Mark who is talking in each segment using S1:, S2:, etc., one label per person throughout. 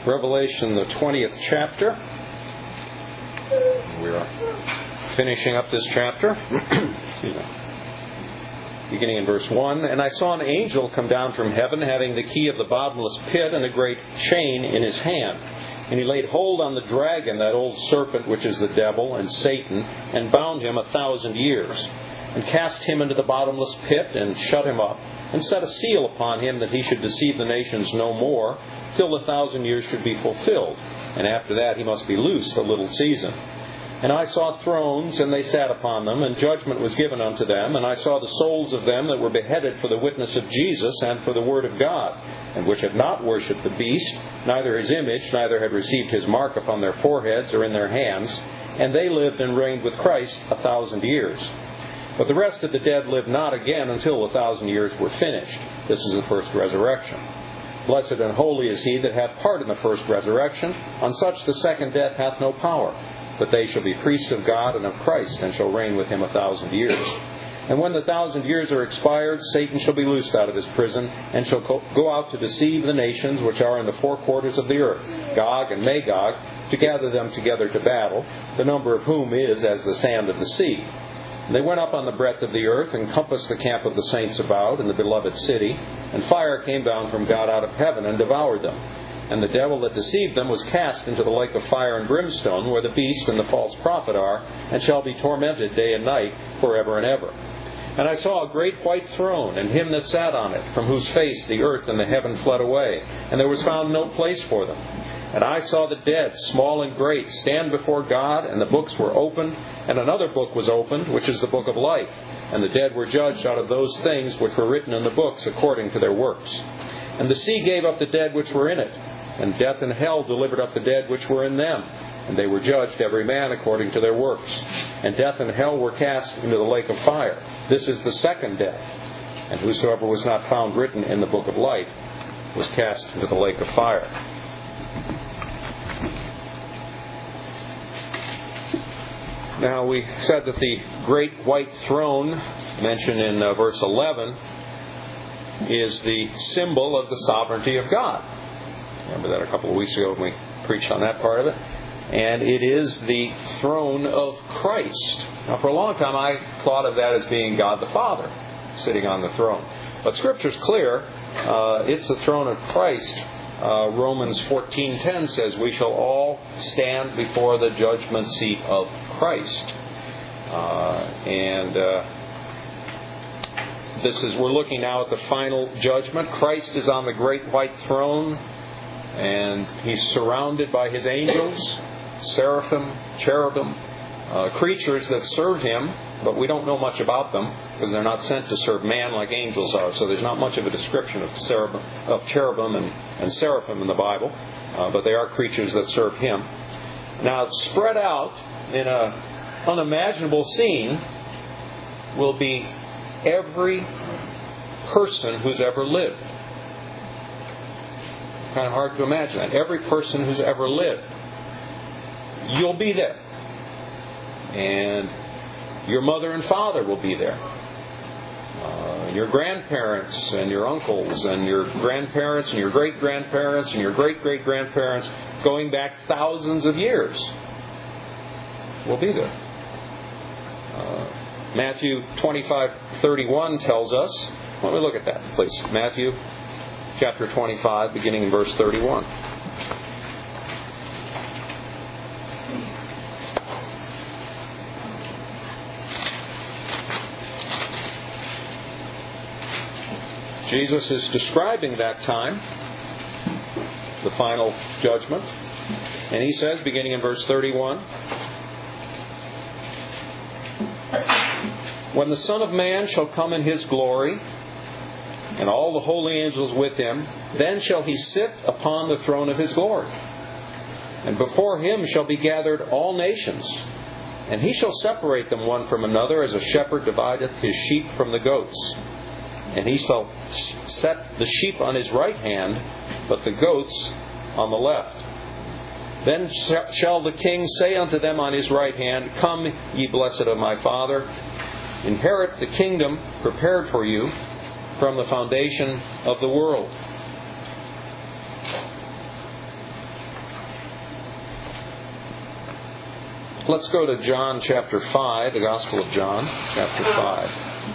S1: Revelation, the 20th chapter. We are finishing up this chapter. Beginning in verse 1. And I saw an angel come down from heaven, having the key of the bottomless pit and a great chain in his hand. And he laid hold on the dragon, that old serpent which is the devil and Satan, and bound him 1,000 years, and cast him into the bottomless pit, and shut him up, and set a seal upon him, that he should deceive the nations no more, till the 1,000 years should be fulfilled. And after that he must be loosed a little season. And I saw thrones, and they sat upon them, and judgment was given unto them. And I saw the souls of them that were beheaded for the witness of Jesus and for the word of God, and which had not worshipped the beast, neither his image, neither had received his mark upon their foreheads or in their hands. And they lived and reigned with Christ 1,000 years. But the rest of the dead lived not again until 1,000 years were finished. This is the first resurrection. Blessed and holy is he that hath part in the first resurrection. On such the second death hath no power. But they shall be priests of God and of Christ, and shall reign with him 1,000 years. And when the 1,000 years are expired, Satan shall be loosed out of his prison, and shall go out to deceive the nations which are in the four quarters of the earth, Gog and Magog, to gather them together to battle, the number of whom is as the sand of the sea. And they went up on the breadth of the earth, and compassed the camp of the saints about, in the beloved city. And fire came down from God out of heaven, and devoured them. And the devil that deceived them was cast into the lake of fire and brimstone, where the beast and the false prophet are, and shall be tormented day and night forever and ever. And I saw a great white throne, and him that sat on it, from whose face the earth and the heaven fled away, and there was found no place for them. And I saw the dead, small and great, stand before God, and the books were opened, and another book was opened, which is the book of life. And the dead were judged out of those things which were written in the books according to their works. And the sea gave up the dead which were in it, and death and hell delivered up the dead which were in them. And they were judged every man according to their works. And death and hell were cast into the lake of fire. This is the second death. And whosoever was not found written in the book of life was cast into the lake of fire. Now we said that the great white throne mentioned in verse 11 is the symbol of the sovereignty of God. Remember that a couple of weeks ago when we preached on that part of it? And it is the throne of Christ. Now for a long time I thought of that as being God the Father sitting on the throne. But Scripture's clear. It's the throne of Christ. Romans 14:10 says, we shall all stand before the judgment seat of Christ. We're looking now at the final judgment. Christ is on the great white throne, and he's surrounded by his angels, seraphim, cherubim, creatures that serve him, but we don't know much about them because they're not sent to serve man like angels are. So there's not much of a description of cherubim and seraphim in the Bible, but they are creatures that serve him. Now, spread out in an unimaginable scene will be every person who's ever lived. Kind of hard to imagine that. Every person who's ever lived. You'll be there. And your mother and father will be there. Your grandparents and your uncles and your grandparents and your great-grandparents and your great-great-grandparents going back thousands of years will be there. Matthew 25:31 tells us, let me look at that, please. Matthew chapter 25, beginning in verse 31. Jesus is describing that time, the final judgment. And he says, beginning in verse 31, when the Son of Man shall come in his glory, and all the holy angels with him, then shall he sit upon the throne of his glory. And before him shall be gathered all nations. And he shall separate them one from another, as a shepherd divideth his sheep from the goats. And he shall set the sheep on his right hand, but the goats on the left. Then shall the King say unto them on his right hand, Come, ye blessed of my Father, inherit the kingdom prepared for you from the foundation of the world. Let's go to John chapter 5, the Gospel of John, chapter 5.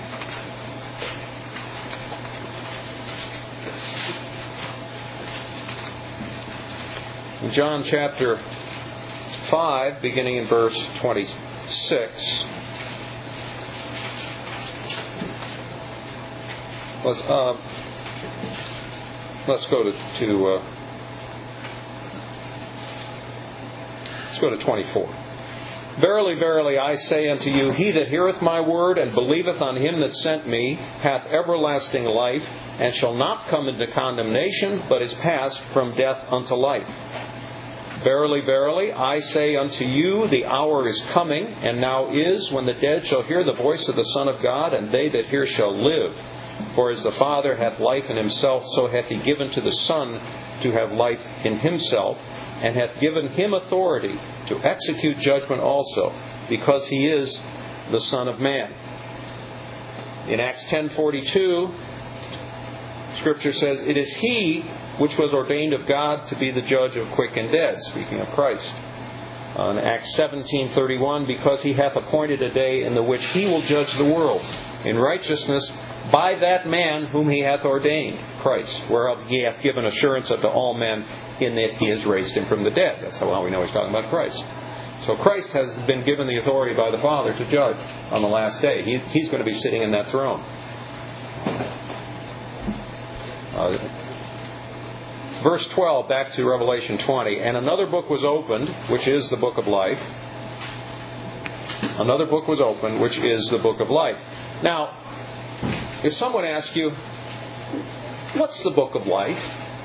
S1: In John chapter 5, beginning in verse 26. Let's go to 24. Verily, verily, I say unto you, he that heareth my word and believeth on him that sent me hath everlasting life, and shall not come into condemnation, but is passed from death unto life. Verily, verily, I say unto you, the hour is coming, and now is, when the dead shall hear the voice of the Son of God, and they that hear shall live. For as the Father hath life in himself, so hath he given to the Son to have life in himself, and hath given him authority to execute judgment also, because he is the Son of Man. In Acts 10:42, Scripture says, it is he which was ordained of God to be the judge of quick and dead, speaking of Christ. In Acts 17:31, because he hath appointed a day in the which he will judge the world in righteousness by that man whom he hath ordained, Christ, whereof he hath given assurance unto all men in that he has raised him from the dead. That's how we know he's talking about Christ. So Christ has been given the authority by the Father to judge on the last day. He's going to be sitting in that throne. Verse 12, back to Revelation 20. And another book was opened, which is the book of life. Another book was opened, which is the book of life. Now, if someone asks you, what's the book of life?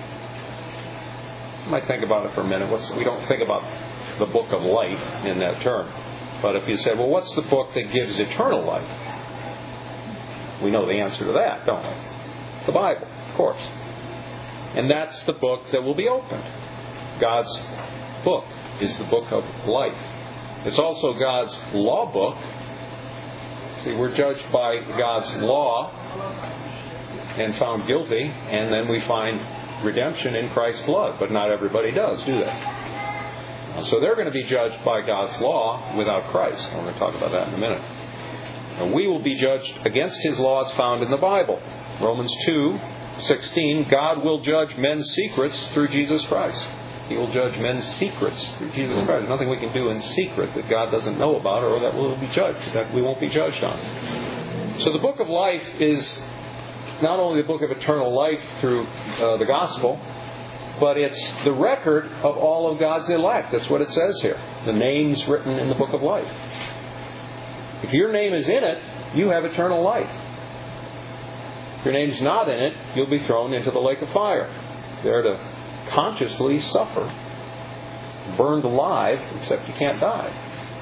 S1: You might think about it for a minute. We don't think about the book of life in that term. But if you say, well, what's the book that gives eternal life? We know the answer to that, don't we? It's the Bible, of course. And that's the book that will be opened. God's book is the book of life. It's also God's law book. See, we're judged by God's law and found guilty, and then we find redemption in Christ's blood. But not everybody does, do they? So they're going to be judged by God's law without Christ. I'm going to talk about that in a minute. And we will be judged against His laws found in the Bible. Romans 2:16, God will judge men's secrets through Jesus Christ. He will judge men's secrets through Jesus Christ. There's nothing we can do in secret that God doesn't know about or that will be judged, that we won't be judged on. So the book of life is not only the book of eternal life through the gospel, but it's the record of all of God's elect. That's what it says here. The names written in the book of life. If your name is in it, you have eternal life. If your name's not in it, you'll be thrown into the lake of fire, there to consciously suffer, burned alive, except you can't die.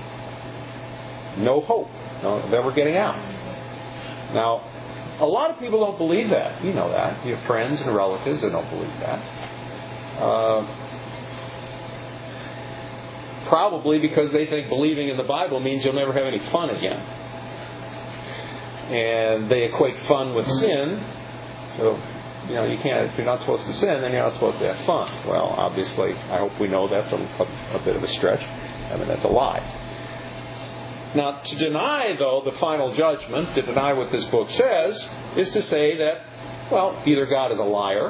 S1: No hope of ever getting out. Now, a lot of people don't believe that. You know that. You have friends and relatives that don't believe that. Probably because they think believing in the Bible means you'll never have any fun again. And they equate fun with sin. So, you can't, if you're not supposed to sin, then you're not supposed to have fun. Well, obviously, I hope we know that's a bit of a stretch. That's a lie. Now, to deny, though, the final judgment, to deny what this book says, is to say that, well, either God is a liar,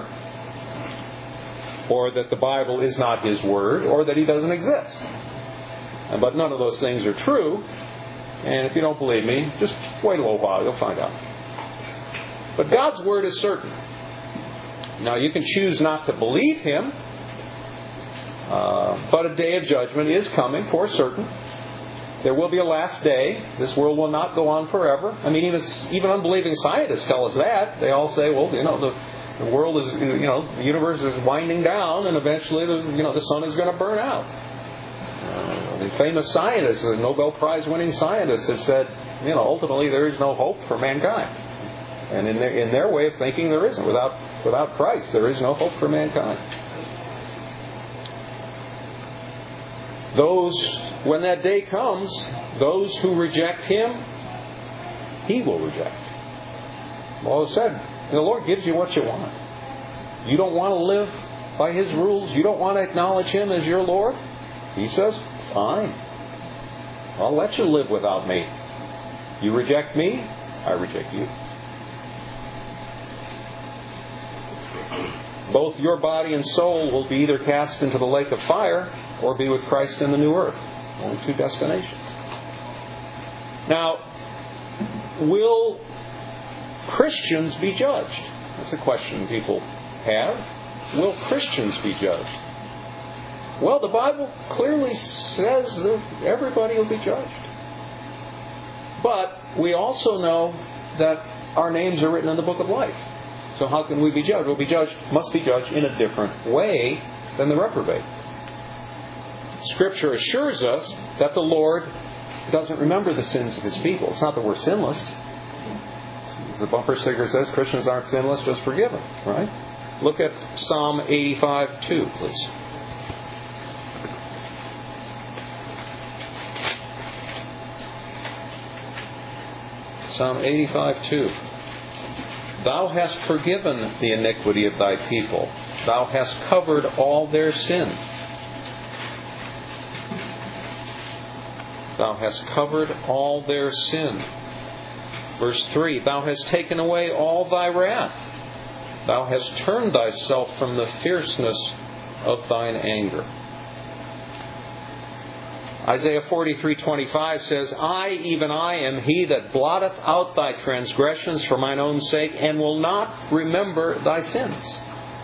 S1: or that the Bible is not His Word, or that He doesn't exist. But none of those things are true. And if you don't believe me, just wait a little while, you'll find out. But God's Word is certain. Now, you can choose not to believe Him, but a day of judgment is coming for certain. There will be a last day. This world will not go on forever. Even unbelieving scientists tell us that. They all say, well, the world is, the universe is winding down, and eventually, the sun is going to burn out. The famous scientists, the Nobel Prize-winning scientists, have said, ultimately there is no hope for mankind. And in their way of thinking, there isn't. Without Christ, there is no hope for mankind. When that day comes, those who reject Him, He will reject. Well, it said, the Lord gives you what you want. You don't want to live by His rules? You don't want to acknowledge Him as your Lord? He says, fine. I'll let you live without me. You reject me, I reject you. Both your body and soul will be either cast into the lake of fire or be with Christ in the new earth. Only two destinations. Now, will Christians be judged? That's a question people have. Will Christians be judged? Well, the Bible clearly says that everybody will be judged. But we also know that our names are written in the book of life. So how can we be judged? Must be judged in a different way than the reprobate. Scripture assures us that the Lord doesn't remember the sins of His people. It's not that we're sinless. As the bumper sticker says, Christians aren't sinless, just forgiven. Right? Look at Psalm 85:2, please. Psalm 85:2. Thou hast forgiven the iniquity of thy people. Thou hast covered all their sin. Thou hast covered all their sin. Verse 3. Thou hast taken away all thy wrath. Thou hast turned thyself from the fierceness of thine anger. Isaiah 43:25 says, I, even I, am he that blotteth out thy transgressions for mine own sake, and will not remember thy sins.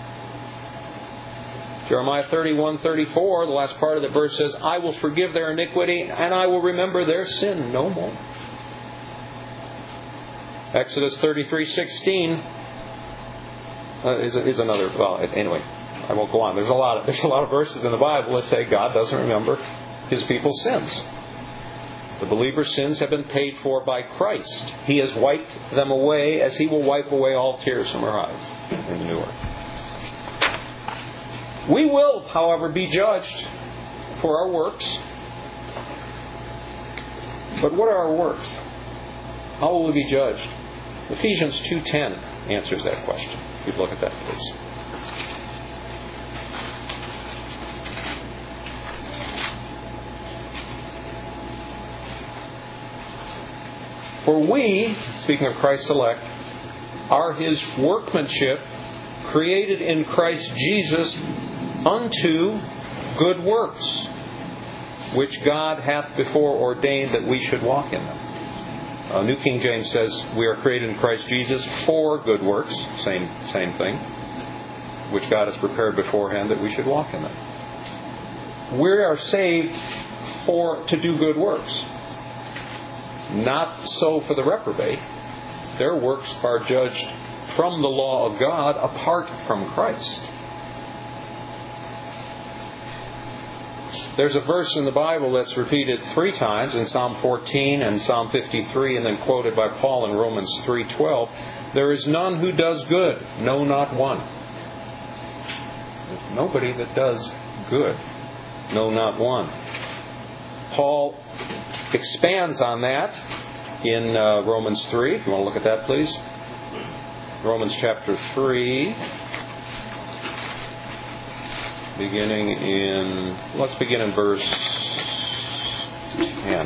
S1: Jeremiah 31:34, the last part of the verse says, I will forgive their iniquity, and I will remember their sin no more. Exodus 33:16 is another. Well, anyway, I won't go on. There's a lot of verses in the Bible that say God doesn't remember His people's sins. The believer's sins have been paid for by Christ. He has wiped them away as He will wipe away all tears from our eyes in the new earth. We will, however, be judged for our works. But what are our works? How will we be judged? Ephesians 2:10 answers that question. If you'd look at that, please. For we, speaking of Christ's elect, are His workmanship, created in Christ Jesus unto good works, which God hath before ordained that we should walk in them. New King James says we are created in Christ Jesus for good works, same thing, which God has prepared beforehand that we should walk in them. We are saved to do good works. Not so for the reprobate. Their works are judged from the law of God apart from Christ. There's a verse in the Bible that's repeated 3 times in Psalm 14 and Psalm 53 and then quoted by Paul in Romans 3:12. There is none who does good, no, not one. There's nobody that does good, no, not one. Paul expands on that in Romans 3. If you want to look at that, please. Romans chapter 3. Let's begin in verse 10.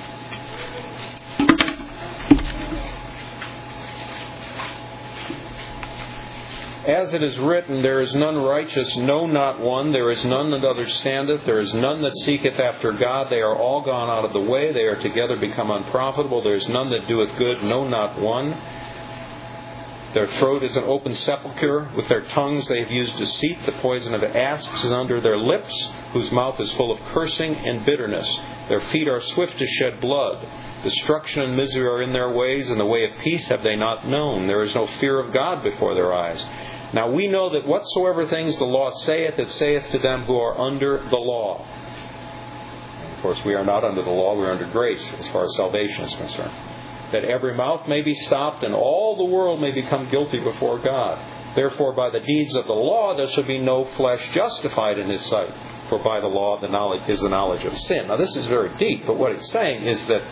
S1: As it is written, there is none righteous, no, not one. There is none that understandeth. There is none that seeketh after God. They are all gone out of the way. They are together become unprofitable. There is none that doeth good, no, not one. Their throat is an open sepulchre. With their tongues they have used deceit. The poison of asps is under their lips, whose mouth is full of cursing and bitterness. Their feet are swift to shed blood. Destruction and misery are in their ways, and the way of peace have they not known. There is no fear of God before their eyes. Now we know that whatsoever things the law saith, it saith to them who are under the law. And of course, we are not under the law, we are under grace as far as salvation is concerned. That every mouth may be stopped, and all the world may become guilty before God. Therefore, by the deeds of the law, there shall be no flesh justified in His sight. For by the law is the knowledge of sin. Now this is very deep, but what it's saying is that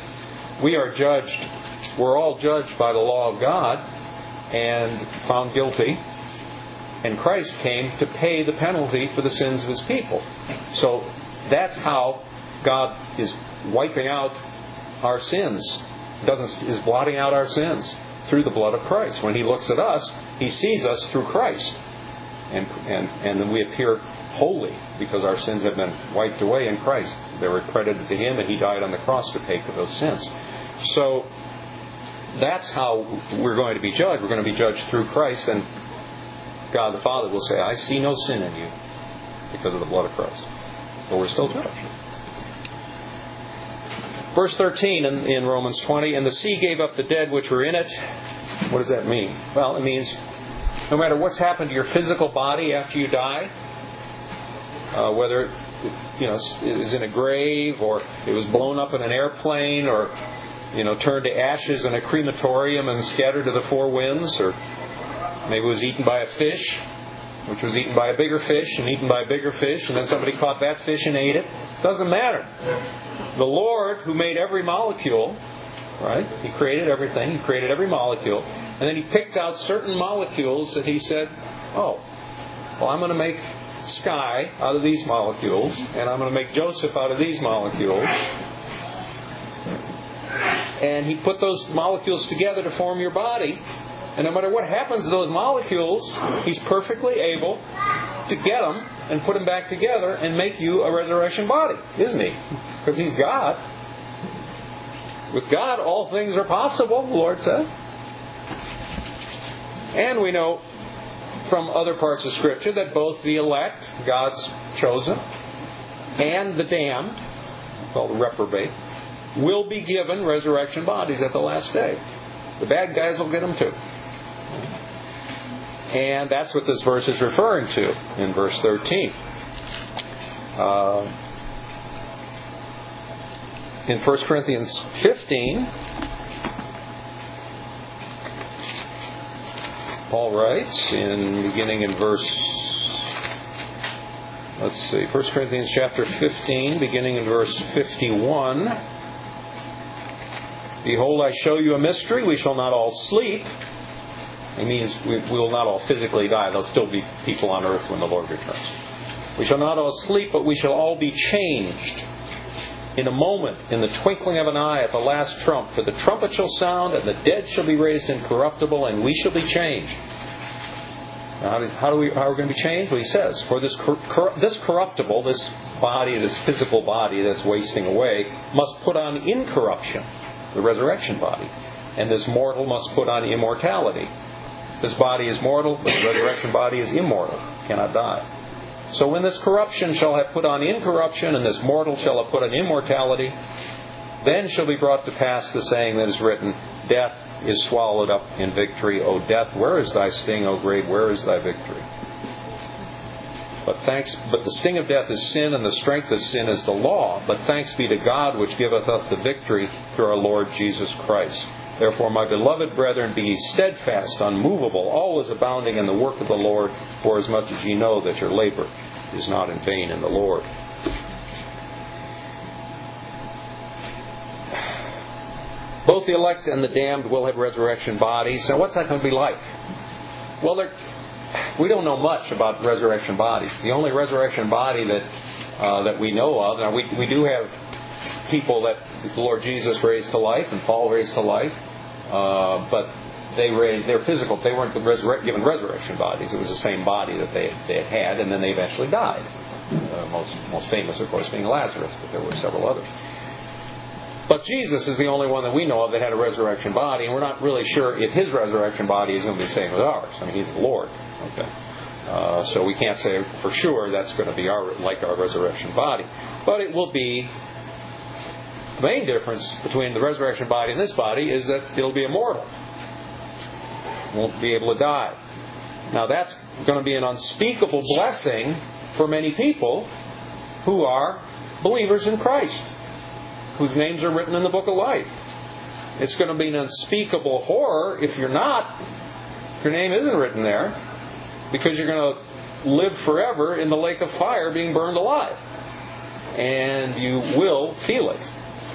S1: we're all judged by the law of God and found guilty. And Christ came to pay the penalty for the sins of His people. So that's how God is wiping out our sins, is blotting out our sins through the blood of Christ. When He looks at us, He sees us through Christ. And then we appear holy because our sins have been wiped away in Christ. They were credited to Him, and He died on the cross to pay for those sins. So that's how we're going to be judged. We're going to be judged through Christ, and God the Father will say, I see no sin in you because of the blood of Christ. But we're still judged. Verse 13 in Romans 20, and the sea gave up the dead which were in it. What does that mean? Well, it means no matter what's happened to your physical body after you die, whether it was in a grave, or it was blown up in an airplane, or turned to ashes in a crematorium and scattered to the four winds, or maybe it was eaten by a fish, which was eaten by a bigger fish, and eaten by a bigger fish, and then somebody caught that fish and ate it. Doesn't matter. The Lord, who made every molecule, right? He created everything. He created every molecule. And then He picked out certain molecules that He said, I'm going to make Sky out of these molecules, and I'm going to make Joseph out of these molecules. And He put those molecules together to form your body. And no matter what happens to those molecules, He's perfectly able to get them and put them back together and make you a resurrection body, isn't He? Because He's God. With God, all things are possible, the Lord said. And we know from other parts of Scripture that both the elect, God's chosen, and the damned, called the reprobate, will be given resurrection bodies at the last day. The bad guys will get them too. And that's what this verse is referring to in verse 13. In 1 Corinthians 15, Paul writes, beginning in verse, 1 Corinthians chapter 15, beginning in verse 51. Behold, I show you a mystery. We shall not all sleep. It means we will not all physically die. There'll still be people on earth when the Lord returns. We shall not all sleep, but we shall all be changed in a moment, in the twinkling of an eye, at the last trump. For the trumpet shall sound, and the dead shall be raised incorruptible, and we shall be changed. Now, how are we going to be changed? Well, he says, for this corruptible, this body, this physical body that's wasting away, must put on incorruption, the resurrection body. And this mortal must put on immortality. This body is mortal, but the resurrection body is immortal, cannot die. So when this corruption shall have put on incorruption, and this mortal shall have put on immortality, then shall be brought to pass the saying that is written, death is swallowed up in victory. O death, where is thy sting? O grave, where is thy victory? But the sting of death is sin, and the strength of sin is the law. But thanks be to God, which giveth us the victory through our Lord Jesus Christ. Therefore, my beloved brethren, be ye steadfast, unmovable, always abounding in the work of the Lord, forasmuch as ye know that your labor is not in vain in the Lord. Both the elect and the damned will have resurrection bodies. Now, what's that going to be like? Well, we don't know much about resurrection bodies. The only resurrection body that we know of, now we do have people that the Lord Jesus raised to life and Paul raised to life, but they're physical. They weren't given resurrection bodies. It was the same body that they had, and then they eventually died. Most famous, of course, being Lazarus, but there were several others. But Jesus is the only one that we know of that had a resurrection body, and we're not really sure if His resurrection body is going to be the same as ours. I mean, He's the Lord. Okay, so we can't say for sure that's going to be like our resurrection body, but it will be. The main difference between the resurrection body and this body is that it'll be immortal. It won't be able to die. Now that's going to be an unspeakable blessing for many people who are believers in Christ, whose names are written in the book of life. It's going to be an unspeakable horror if you're not, if your name isn't written there, because you're going to live forever in the lake of fire being burned alive. And you will feel it.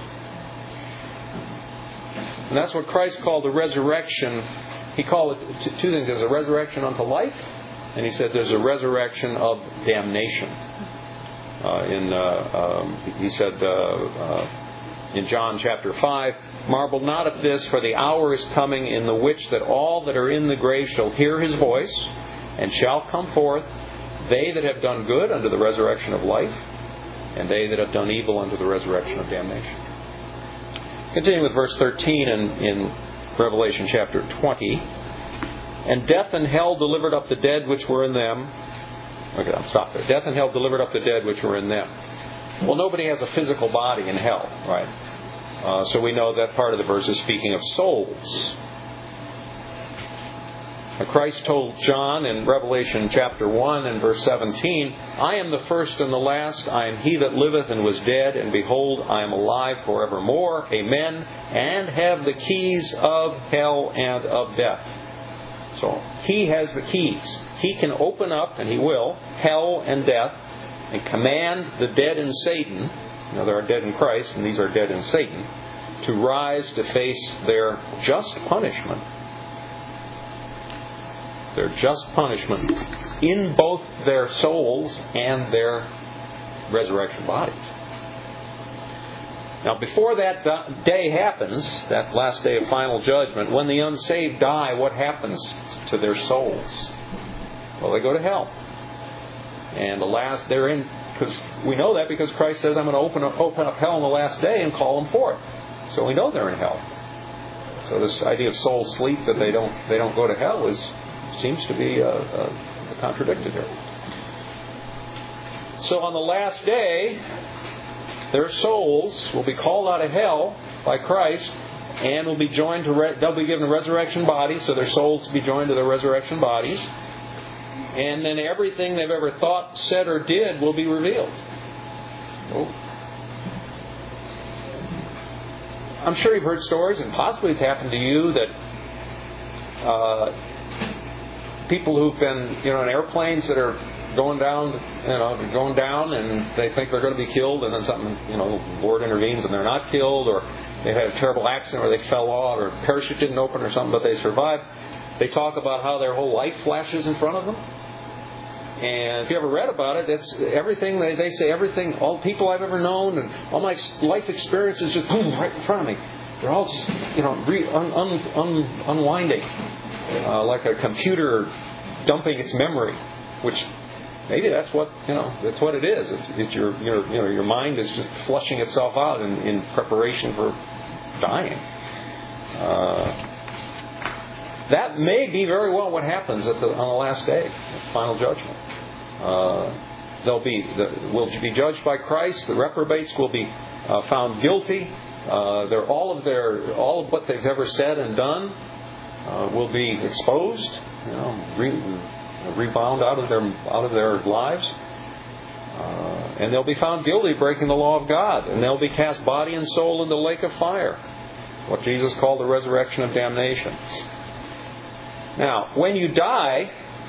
S1: And that's what Christ called the resurrection. He called it two things. There's a resurrection unto life, and He said there's a resurrection of damnation. He said, in John chapter 5, "Marvel not at this, for the hour is coming in the which that all that are in the grave shall hear His voice, and shall come forth, they that have done good unto the resurrection of life, and they that have done evil unto the resurrection of damnation." Continuing with verse 13 in Revelation chapter 20. "And death and hell delivered up the dead which were in them." Okay, I'll stop there. "Death and hell delivered up the dead which were in them." Well, nobody has a physical body in hell, right? So we know that part of the verse is speaking of souls. Christ told John in Revelation chapter 1 and verse 17, "I am the first and the last. I am he that liveth and was dead, and behold, I am alive forevermore. Amen. And have the keys of hell and of death." So He has the keys. He can open up, and He will, hell and death, and command the dead in Satan, there are dead in Christ, and these are dead in Satan, to rise to face their just punishment. Their just punishment in both their souls and their resurrection bodies. Now, before that day happens, that last day of final judgment, when the unsaved die, what happens to their souls? Well, they go to hell. And they're in, because we know that because Christ says, "I'm going to open up hell on the last day and call them forth." So we know they're in hell. So this idea of soul sleep, that they don't go to hell, seems to be contradicted here. So on the last day, their souls will be called out of hell by Christ, and will be joined they'll be given resurrection bodies, so their souls will be joined to their resurrection bodies. And then everything they've ever thought, said, or did will be revealed. Oh. I'm sure you've heard stories, and possibly it's happened to you, that people who've been, in airplanes that are going down, and they think they're going to be killed, and then something, the Lord intervenes and they're not killed, or they had a terrible accident, or they fell off, or a parachute didn't open or something, but they survived. They talk about how their whole life flashes in front of them. And if you ever read about it, that's everything, they say everything, all the people I've ever known, and all my life experiences just boom, right in front of me. They're all just, unwinding. Like a computer dumping its memory, which maybe that's what it is. It's your mind is just flushing itself out in preparation for dying. That may be very well what happens on the last day, the final judgment. Will be judged by Christ. The reprobates will be found guilty. All of what they've ever said and done will be exposed, rebound out of their lives, and they'll be found guilty of breaking the law of God, and they'll be cast body and soul into the lake of fire, what Jesus called the resurrection of damnation. Now, when you die,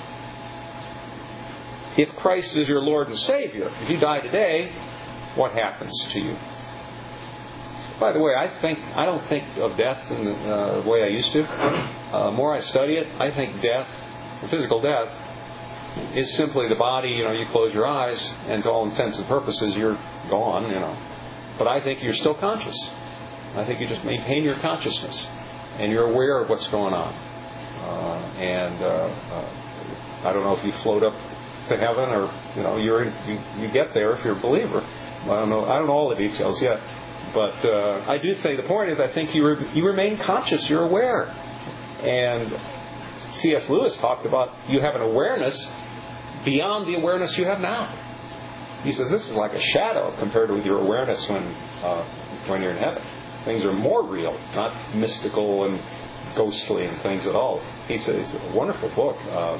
S1: if Christ is your Lord and Savior, if you die today, what happens to you? By the way, I don't think of death in the way I used to. The more I study it, I think death, physical death, is simply the body. You close your eyes, and to all intents and purposes, you're gone. But I think you're still conscious. I think you just maintain your consciousness, and you're aware of what's going on. I don't know if you float up to heaven, or you get there if you're a believer. I don't know all the details yet. But I do think the point is, I think you remain conscious. You're aware. And C.S. Lewis talked about you have an awareness beyond the awareness you have now. He says this is like a shadow compared with your awareness when you're in heaven. Things are more real, not mystical and ghostly and things at all. He says it's a wonderful book.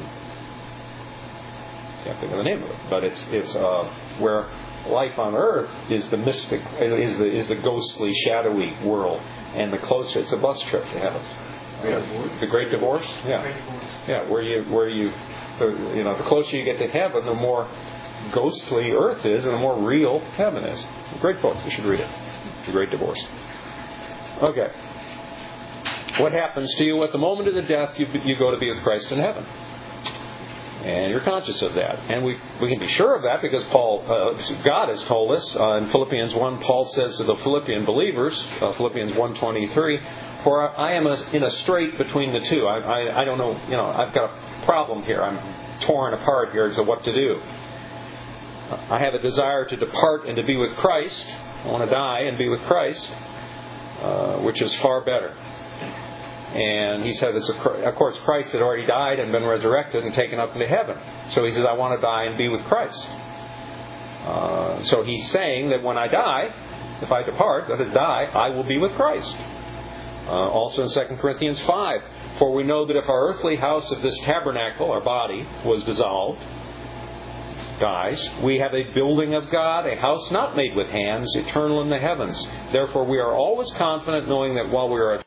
S1: Can't think of the name of it, but it's where life on earth is the mystic, is the ghostly, shadowy world, and the closer it's a bus trip to heaven. The Great Divorce, yeah, where you the closer you get to heaven, the more ghostly earth is, and the more real heaven is. A great book, you should read it. The Great Divorce. Okay, what happens to you at the moment of the death? You go to be with Christ in heaven. And you're conscious of that. And we can be sure of that because God has told us in Philippians 1, Paul says to the Philippian believers, Philippians 1:23, "For I am in a strait between the two." I don't know, I've got a problem here. I'm torn apart here as to what to do. I have a desire to depart and to be with Christ. I want to die and be with Christ, which is far better. And he said, of course, Christ had already died and been resurrected and taken up into heaven. So he says, I want to die and be with Christ. So he's saying that when I die, if I depart, that is die, I will be with Christ. Also in 2 Corinthians 5, "For we know that if our earthly house of this tabernacle, our body, was dissolved," dies, "we have a building of God, a house not made with hands, eternal in the heavens. Therefore we are always confident, knowing that while we are